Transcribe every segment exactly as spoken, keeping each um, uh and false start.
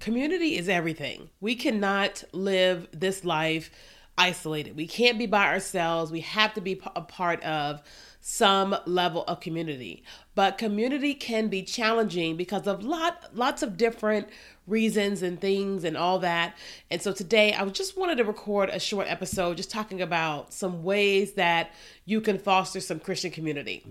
community is everything. We cannot live this life isolated. We can't be by ourselves. We have to be a part of some level of community. But community can be challenging because of lot, lots of different reasons and things and all that. And so today I just wanted to record a short episode just talking about some ways that you can foster some Christian community.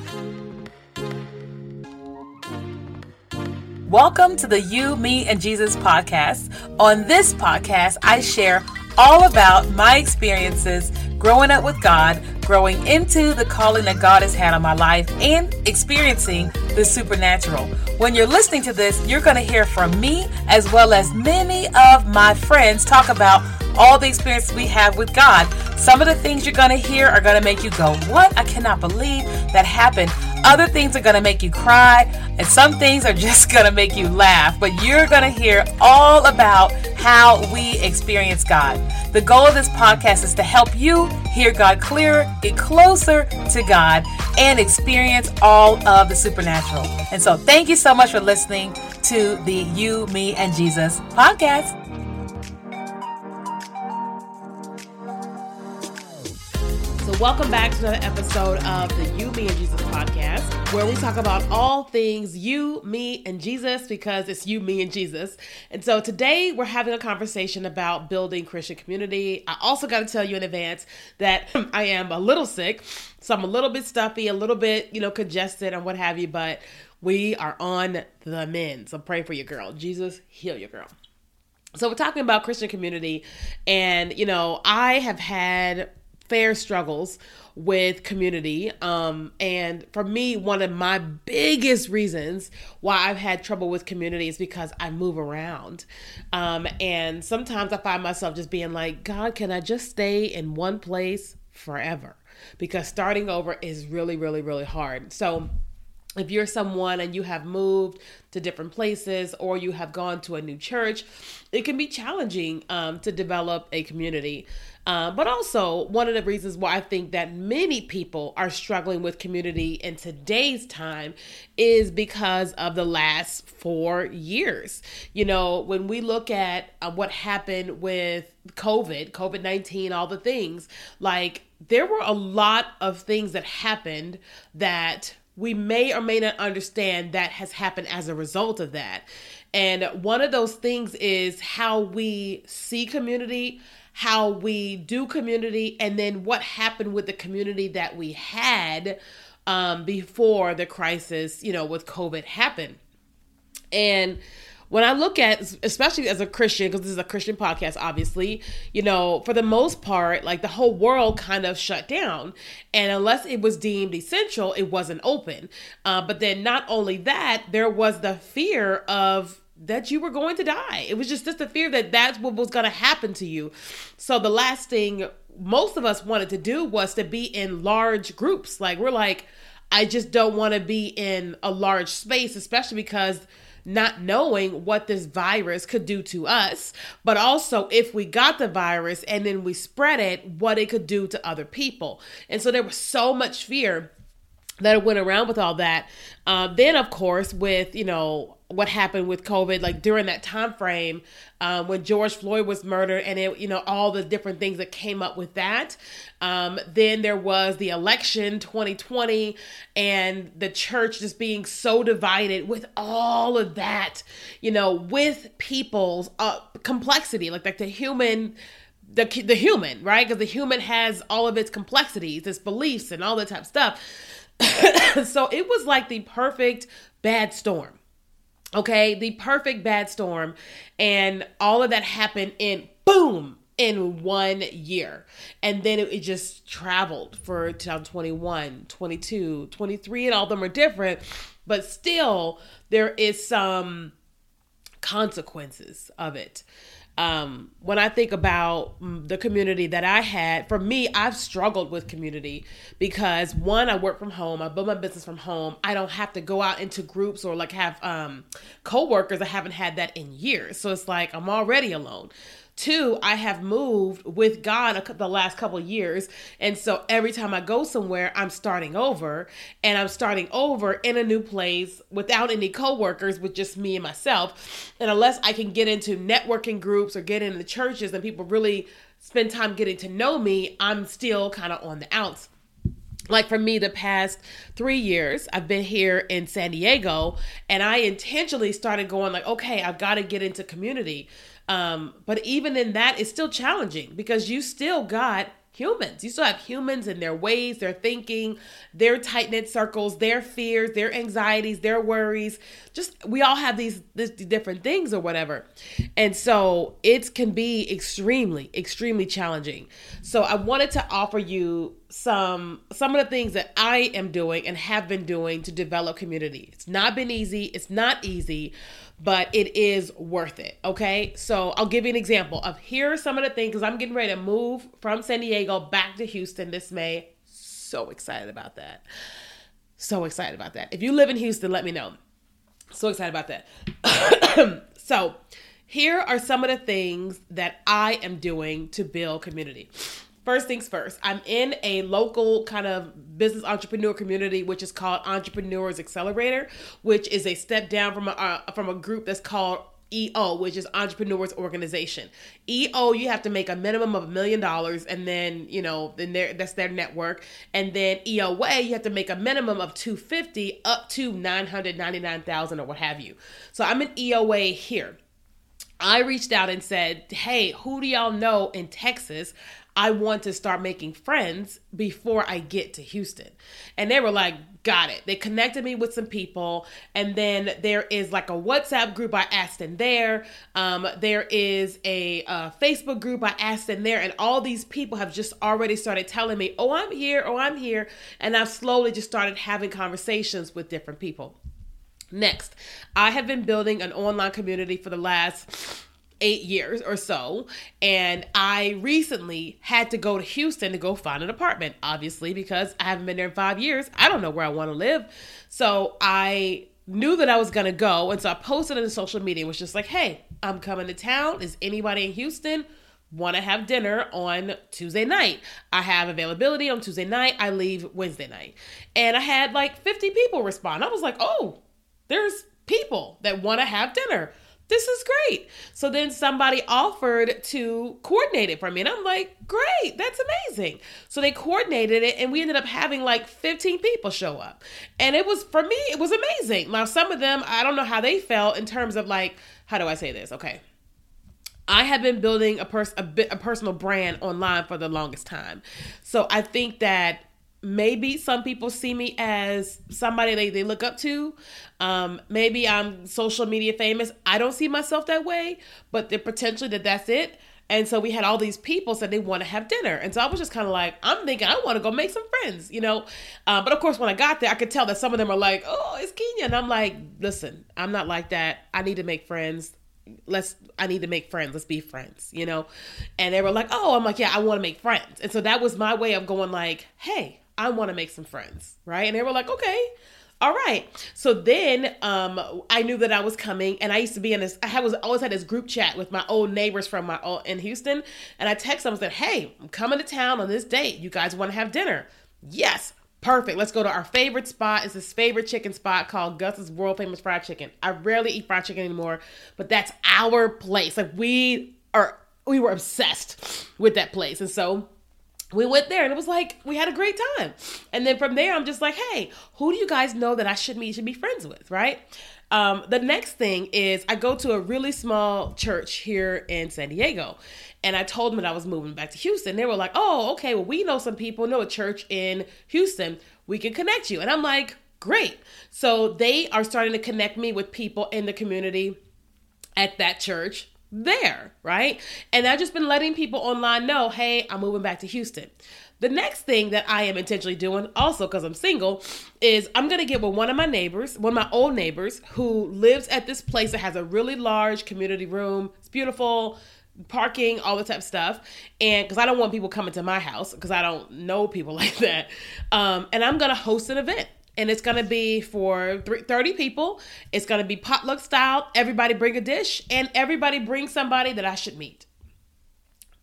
Welcome to the You, Me, and Jesus podcast. On this podcast, I share all about my experiences growing up with God, growing into the calling that God has had on my life, and experiencing the supernatural. When you're listening to this, you're going to hear from me as well as many of my friends talk about all the experiences we have with God. Some of the things you're going to hear are going to make you go, what? I cannot believe that happened. Other things are going to make you cry, and some things are just going to make you laugh. But you're going to hear all about how we experience God. The goal of this podcast is to help you hear God clearer, get closer to God, and experience all of the supernatural. And so thank you so much for listening to the You, Me, and Jesus podcast. So welcome back to another episode of the You, Me, and Jesus podcast, where we talk about all things you, me, and Jesus, because it's you, me, and Jesus. And so today we're having a conversation about building Christian community. I also got to tell you in advance that I am a little sick, so I'm a little bit stuffy, a little bit, you know, congested and what have you, but we are on the mend. So pray for your girl. Jesus, heal your girl. So we're talking about Christian community, and, you know, I have had fair struggles with community. Um, and for me, one of my biggest reasons why I've had trouble with community is because I move around. Um, and sometimes I find myself just being like, God, can I just stay in one place forever? Because starting over is really, really, really hard. So if you're someone and you have moved to different places or you have gone to a new church, it can be challenging um, to develop a community. Uh, but also, one of the reasons why I think that many people are struggling with community in today's time is because of the last four years. You know, when we look at uh, what happened with COVID, COVID nineteen, all the things, like there were a lot of things that happened that we may or may not understand that has happened as a result of that. And one of those things is how we see community, how we do community, and then what happened with the community that we had um, before the crisis, you know, with COVID happened. And when I look at, especially as a Christian, because this is a Christian podcast, obviously, you know, for the most part, like the whole world kind of shut down. And unless it was deemed essential, it wasn't open. Uh, but then not only that, there was the fear of that you were going to die. It was just, just the fear that that's what was going to happen to you. So the last thing most of us wanted to do was to be in large groups. Like we're like, I just don't want to be in a large space, especially because not knowing what this virus could do to us, but also if we got the virus and then we spread it, what it could do to other people. And so there was so much fear that went around with all that. Uh, then, of course, with, you know, what happened with COVID, like during that time frame um, when George Floyd was murdered and, it, you know, all the different things that came up with that. Um, then there was the election twenty twenty and the church just being so divided with all of that, you know, with people's uh, complexity, like, like the human The the human, right? Because the human has all of its complexities, its beliefs and all that type of stuff. So it was like the perfect bad storm. Okay, the perfect bad storm. And all of that happened in boom, in one year. And then it, it just traveled for twenty twenty-one, twenty-two, twenty-three, and all of them are different. But still, there is some consequences of it. Um, when I think about the community that I had, for me, I've struggled with community because one, I work from home. I build my business from home. I don't have to go out into groups or like have um, coworkers. I haven't had that in years. So it's like I'm already alone. Two, I have moved with God the last couple of years. And so every time I go somewhere, I'm starting over, and I'm starting over in a new place without any coworkers, with just me and myself. And unless I can get into networking groups or get into churches and people really spend time getting to know me, I'm still kind of on the outs. Like for me, the past three years, I've been here in San Diego, and I intentionally started going like, okay, I've got to get into community. Um, but even in that, it's still challenging because you still got humans. You still have humans and their ways, their thinking, their tight-knit circles, their fears, their anxieties, their worries. Just, we all have these, these different things or whatever. And so it can be extremely, extremely challenging. So I wanted to offer you some, some of the things that I am doing and have been doing to develop community. It's not been easy. It's not easy, but it is worth it. Okay. So I'll give you an example of here are some of the things, because I'm getting ready to move from San Diego back to Houston this May. So excited about that. So excited about that. If you live in Houston, let me know. So excited about that. So here are some of the things that I am doing to build community. First things first, I'm in a local kind of business entrepreneur community, which is called Entrepreneurs Accelerator, which is a step down from a, uh, from a group that's called E O, which is Entrepreneurs Organization. E O, you have to make a minimum of a million dollars, and then, you know, then there, that's their network. And then E O A, you have to make a minimum of two hundred fifty up to nine hundred ninety-nine thousand or what have you. So I'm in E O A here. I reached out and said, hey, who do y'all know in Texas? I want to start making friends before I get to Houston. And they were like, got it. They connected me with some people. And then there is like a WhatsApp group I asked in there. Um, there is a, a Facebook group I asked in there. And all these people have just already started telling me, oh, I'm here. Oh, I'm here. And I've slowly just started having conversations with different people. Next, I have been building an online community for the last eight years or so. And I recently had to go to Houston to go find an apartment, obviously, because I haven't been there in five years. I don't know where I want to live. So I knew that I was going to go. And so I posted on social media, it was just like, hey, I'm coming to town. Is anybody in Houston want to have dinner on Tuesday night? I have availability on Tuesday night. I leave Wednesday night. And I had like fifty people respond. I was like, oh, there's people that want to have dinner. This is great. So then somebody offered to coordinate it for me. And I'm like, great, that's amazing. So they coordinated it, and we ended up having like fifteen people show up. And it was, for me, it was amazing. Now, some of them, I don't know how they felt in terms of like, how do I say this? Okay. I have been building a, pers- a, bit, a personal brand online for the longest time. So I think that maybe some people see me as somebody they, they look up to. Um, maybe I'm social media famous. I don't see myself that way, but the potential that that's it. And so we had all these people said they want to have dinner. And so I was just kind of like, I'm thinking I want to go make some friends, you know? Um, but of course, when I got there, I could tell that some of them are like, oh, it's Kenya. And I'm like, listen, I'm not like that. I need to make friends. Let's, I need to make friends. Let's be friends, you know? And they were like, oh, I'm like, yeah, I want to make friends. And so that was my way of going like, hey, I want to make some friends, right? And they were like, okay, all right. So then um, I knew that I was coming, and I used to be in this, I was always had this group chat with my old neighbors from my old, in Houston. And I texted them and said, hey, I'm coming to town on this date. You guys want to have dinner? Yes. Perfect. Let's go to our favorite spot. It's this favorite chicken spot called Gus's World Famous Fried Chicken. I rarely eat fried chicken anymore, but that's our place. Like we are, we were obsessed with that place. And so we went there, and it was like, we had a great time. And then from there, I'm just like, hey, who do you guys know that I should meet, should be friends with, right? Um, the next thing is I go to a really small church here in San Diego, and I told them that I was moving back to Houston. They were like, oh, okay, well, we know some people, know a church in Houston. We can connect you. And I'm like, great. So they are starting to connect me with people in the community at that church there, right? And I've just been letting people online know, hey, I'm moving back to Houston. The next thing that I am intentionally doing, also because I'm single, is I'm going to get with one of my neighbors, one of my old neighbors, who lives at this place that has a really large community room. It's beautiful, parking, all the type of stuff. And because I don't want people coming to my house, because I don't know people like that. Um, and I'm going to host an event. And it's going to be for thirty people. It's going to be potluck style. Everybody bring a dish, and everybody bring somebody that I should meet.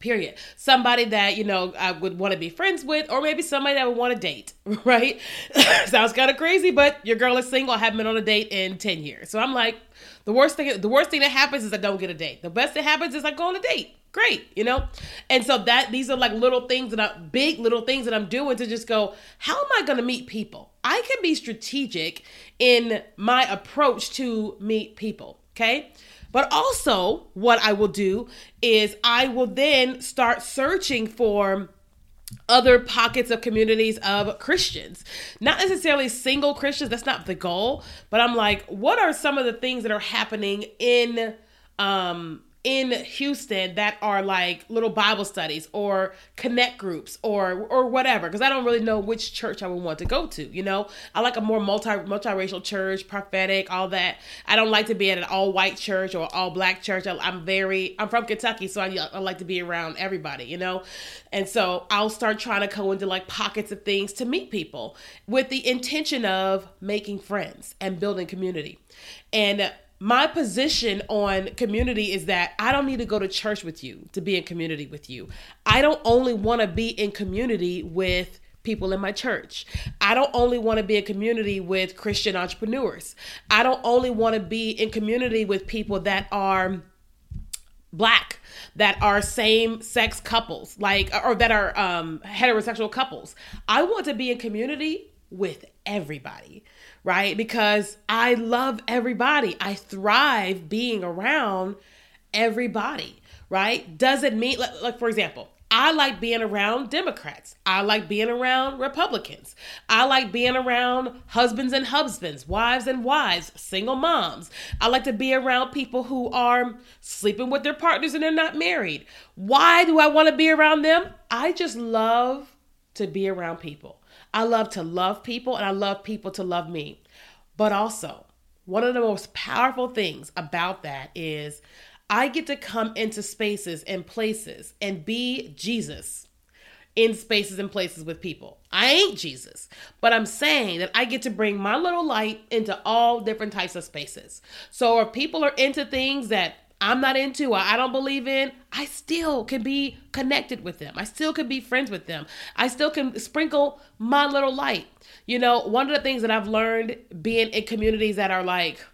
Period. Somebody that, you know, I would want to be friends with, or maybe somebody that I would want to date, right? Sounds kind of crazy, but your girl is single. I haven't been on a date in ten years. So I'm like, the worst thing, the worst thing that happens is I don't get a date. The best that happens is I go on a date. Great, you know? And so that these are like little things that I, big little things that I'm doing to just go, how am I going to meet people? I can be strategic in my approach to meet people, okay? But also what I will do is I will then start searching for other pockets of communities of Christians, not necessarily single Christians. That's not the goal, but I'm like, what are some of the things that are happening in, um, in Houston that are like little Bible studies or connect groups or or whatever, because I don't really know which church I would want to go to. You know, I like a more multi multiracial church, prophetic, all that. I don't like to be at an all white church or all black church. I, I'm very I'm from Kentucky, so I, I like to be around everybody. You know, and so I'll start trying to go into like pockets of things to meet people with the intention of making friends and building community. And my position on community is that I don't need to go to church with you to be in community with you. I don't only want to be in community with people in my church. I don't only want to be in community with Christian entrepreneurs. I don't only want to be in community with people that are Black, that are same-sex couples, like, or that are um, heterosexual couples. I want to be in community with everybody, right? Because I love everybody. I thrive being around everybody, right? Doesn't mean, like, like for example, I like being around Democrats. I like being around Republicans. I like being around husbands and husbands, wives and wives, single moms. I like to be around people who are sleeping with their partners and they're not married. Why do I want to be around them? I just love to be around people. I love to love people and I love people to love me. But also, one of the most powerful things about that is I get to come into spaces and places and be Jesus in spaces and places with people. I ain't Jesus, but I'm saying that I get to bring my little light into all different types of spaces. So if people are into things that I'm not into or I don't believe in, I still can be connected with them. I still can be friends with them. I still can sprinkle my little light. You know, one of the things that I've learned being in communities that are like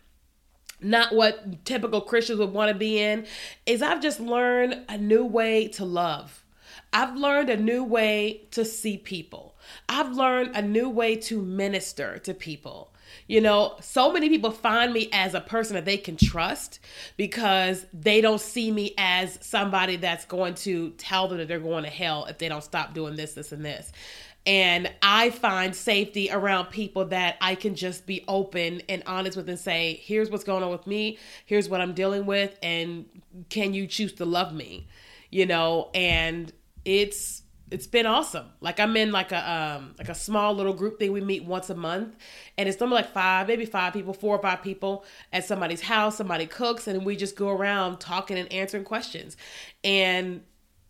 not what typical Christians would want to be in is I've just learned a new way to love. I've learned a new way to see people. I've learned a new way to minister to people. You know, so many people find me as a person that they can trust because they don't see me as somebody that's going to tell them that they're going to hell if they don't stop doing this, this, and this. And I find safety around people that I can just be open and honest with and say, here's what's going on with me. Here's what I'm dealing with. And can you choose to love me? You know, and it's It's been awesome. Like I'm in like a um like a small little group thing. We meet once a month, and it's normally like five, maybe five people, four or five people at somebody's house. Somebody cooks, and we just go around talking and answering questions. And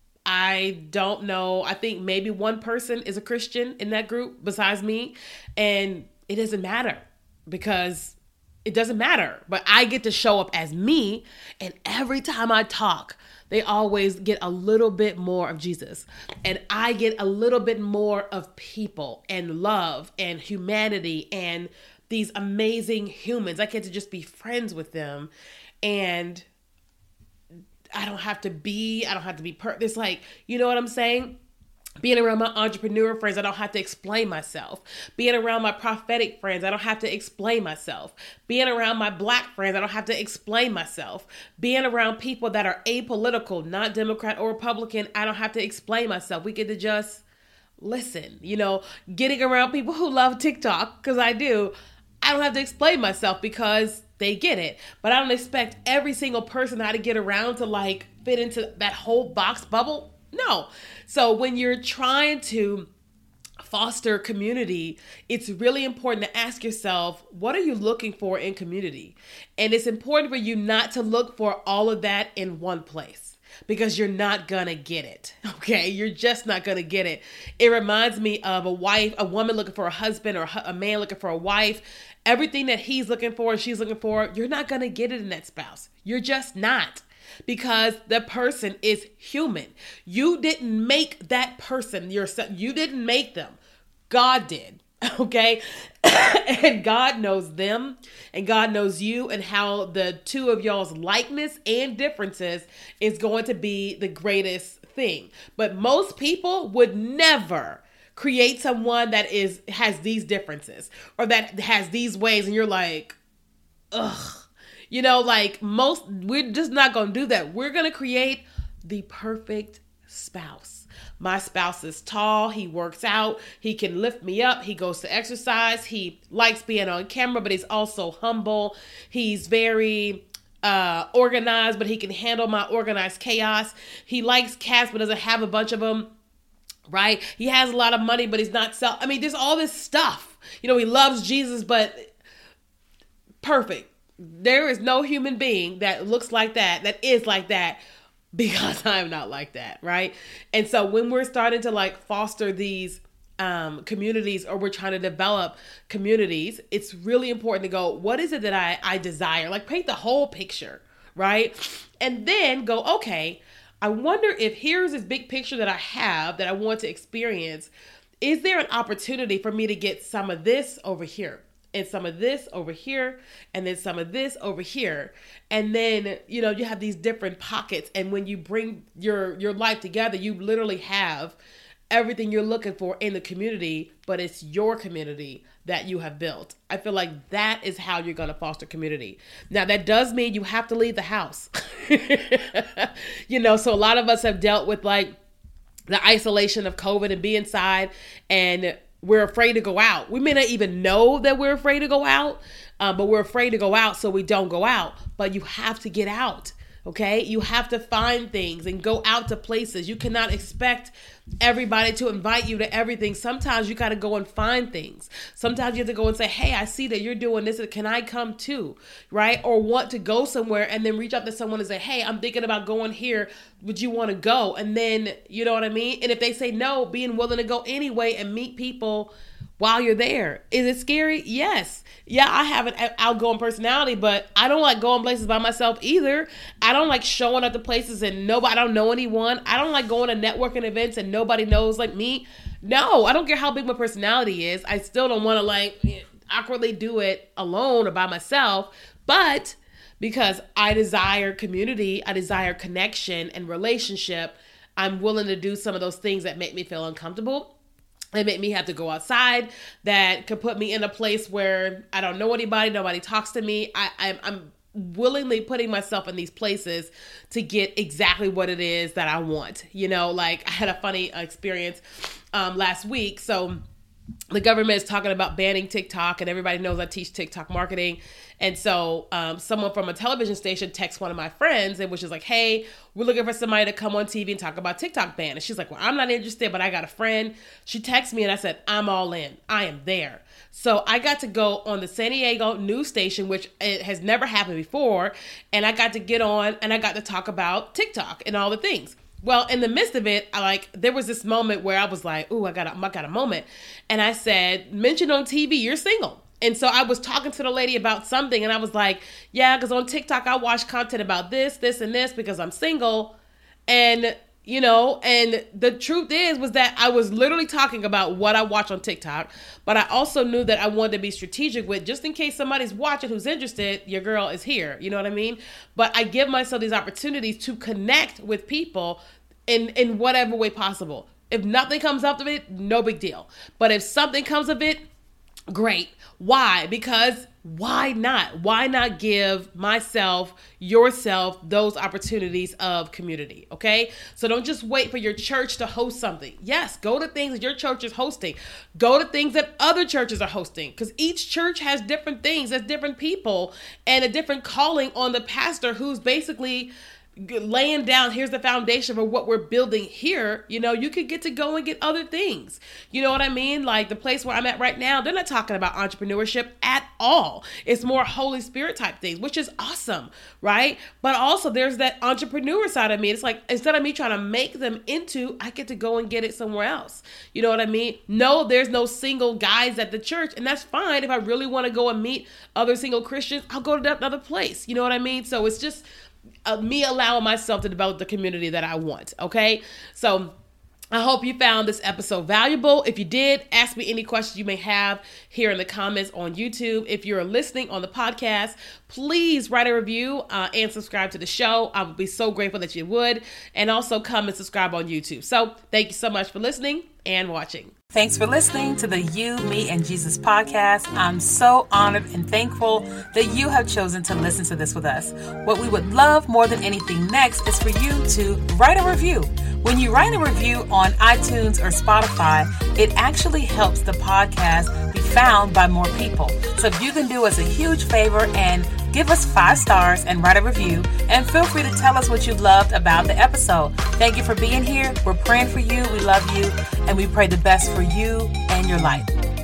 I don't know. I think maybe one person is a Christian in that group besides me, and it doesn't matter because it doesn't matter. But I get to show up as me, and every time I talk, they always get a little bit more of Jesus. And I get a little bit more of people and love and humanity and these amazing humans. I get to just be friends with them. And I don't have to be, I don't have to be, per- it's like, you know what I'm saying? Being around my entrepreneur friends, I don't have to explain myself. Being around my prophetic friends, I don't have to explain myself. Being around my Black friends, I don't have to explain myself. Being around people that are apolitical, not Democrat or Republican, I don't have to explain myself. We get to just listen. You know, getting around people who love TikTok, because I do, I don't have to explain myself because they get it. But I don't expect every single person how to get around to like fit into that whole box bubble. No. So when you're trying to foster community, it's really important to ask yourself, what are you looking for in community? And it's important for you not to look for all of that in one place because you're not gonna get it. Okay. You're just not gonna get it. It reminds me of a wife, a woman looking for a husband or a man looking for a wife. Everything that he's looking for, she's looking for, you're not gonna get it in that spouse. You're just not. because the person is human. You didn't make that person yourself. You didn't make them. God did. Okay. And God knows them and God knows you, and how the two of y'all's likeness and differences is going to be the greatest thing. But most people would never create someone that is has these differences or that has these ways, and you're like, ugh. You know, like most, we're just not going to do that. We're going to create the perfect spouse. My spouse is tall. He works out. He can lift me up. He goes to exercise. He likes being on camera, but he's also humble. He's very uh, organized, but he can handle my organized chaos. He likes cats, but doesn't have a bunch of them. Right? He has a lot of money, but he's not self. I mean, there's all this stuff. You know, he loves Jesus, but perfect. There is no human being that looks like that, that is like that, because I'm not like that, right? And so when we're starting to like foster these um, communities, or we're trying to develop communities, it's really important to go, what is it that I, I desire? Like paint the whole picture, right? And then go, okay, I wonder if here's this big picture that I have that I want to experience. Is there an opportunity for me to get some of this over here? And some of this over here, and then some of this over here. And then, you know, you have these different pockets. And when you bring your, your life together, you literally have everything you're looking for in the community, but it's your community that you have built. I feel like that is how you're going to foster community. Now, that does mean you have to leave the house. You know, so a lot of us have dealt with like the isolation of COVID and be inside, and we're afraid to go out. We may not even know that we're afraid to go out, uh, but we're afraid to go out, so we don't go out. But you have to get out, okay? You have to find things and go out to places. You cannot expect everybody to invite you to everything. Sometimes you got to go and find things. Sometimes you have to go and say, hey, I see that you're doing this. Can I come too? Right? Or want to go somewhere and then reach out to someone and say, hey, I'm thinking about going here. Would you want to go? And then, you know what I mean? And if they say no, being willing to go anyway and meet people while you're there. Is it scary? Yes. Yeah, I have an outgoing personality, but I don't like going places by myself either. I don't like showing up to places and nobody, I don't know anyone. I don't like going to networking events and nobody knows like me. No, I don't care how big my personality is. I still don't want to like awkwardly do it alone or by myself. But because I desire community, I desire connection and relationship, I'm willing to do some of those things that make me feel uncomfortable. They make me have to go outside, that could put me in a place where I don't know anybody, nobody talks to me. I, I'm, I'm willingly putting myself in these places to get exactly what it is that I want. You know, like I had a funny experience um, last week. So the government is talking about banning TikTok, and everybody knows I teach TikTok marketing. And so um, someone from a television station texts one of my friends, and which is like, hey, we're looking for somebody to come on T V and talk about TikTok ban. And she's like, well, I'm not interested, but I got a friend. She texts me and I said, I'm all in. I am there. So I got to go on the San Diego news station, which it has never happened before. And I got to get on and I got to talk about TikTok and all the things. Well, in the midst of it, I like there was this moment where I was like, ooh, I got a, I got a moment. And I said, mention on T V, you're single. And so I was talking to the lady about something, and I was like, yeah, because on TikTok, I watch content about this, this, and this because I'm single. And, you know, and the truth is, was that I was literally talking about what I watch on TikTok, but I also knew that I wanted to be strategic with, just in case somebody's watching who's interested, your girl is here. You know what I mean? But I give myself these opportunities to connect with people in, in whatever way possible. If nothing comes up of it, no big deal. But if something comes of it, great. Why? Because why not? Why not give myself, yourself, those opportunities of community? Okay. So don't just wait for your church to host something. Yes. Go to things that your church is hosting. Go to things that other churches are hosting, because each church has different things, has different people, and a different calling on the pastor who's basically laying down, here's the foundation for what we're building here. You know, you could get to go and get other things. You know what I mean? Like the place where I'm at right now, they're not talking about entrepreneurship at all. It's more Holy Spirit type things, which is awesome, right? But also there's that entrepreneur side of me. It's like, instead of me trying to make them into, I get to go and get it somewhere else. You know what I mean? No, there's no single guys at the church, and that's fine. If I really want to go and meet other single Christians, I'll go to that other place. You know what I mean? So it's just uh, me allowing myself to develop the community that I want. Okay. So I hope you found this episode valuable. If you did, ask me any questions you may have here in the comments on YouTube. If you're listening on the podcast, please write a review uh, and subscribe to the show. I would be so grateful that you would. And also come and subscribe on YouTube. So thank you so much for listening and watching. Thanks for listening to the You, Me, and Jesus podcast. I'm so honored and thankful that you have chosen to listen to this with us. What we would love more than anything next is for you to write a review. When you write a review on iTunes or Spotify, it actually helps the podcast be found by more people. So if you can do us a huge favor and give us five stars and write a review, and feel free to tell us what you loved about the episode. Thank you for being here. We're praying for you. We love you, and we pray the best for you and your life.